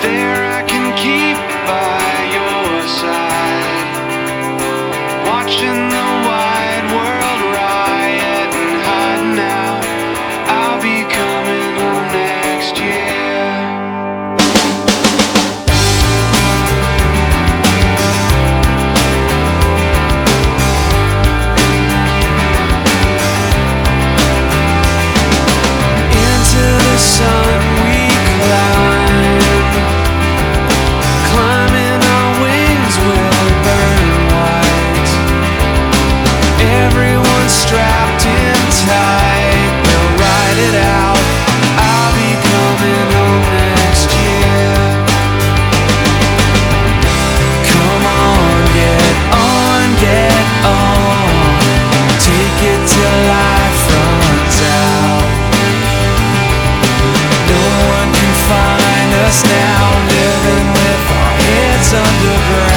There I can keep by your side, watching the wide world riot and hiding out. I'll be coming home next year. Into the sun we climb, climbing our wings will burn white. Everyone's strapped in tight, we'll ride it out. I'll be coming home next year. Come on, get on, get on. Take it till life runs out. No one can find us now, living with our heads underground.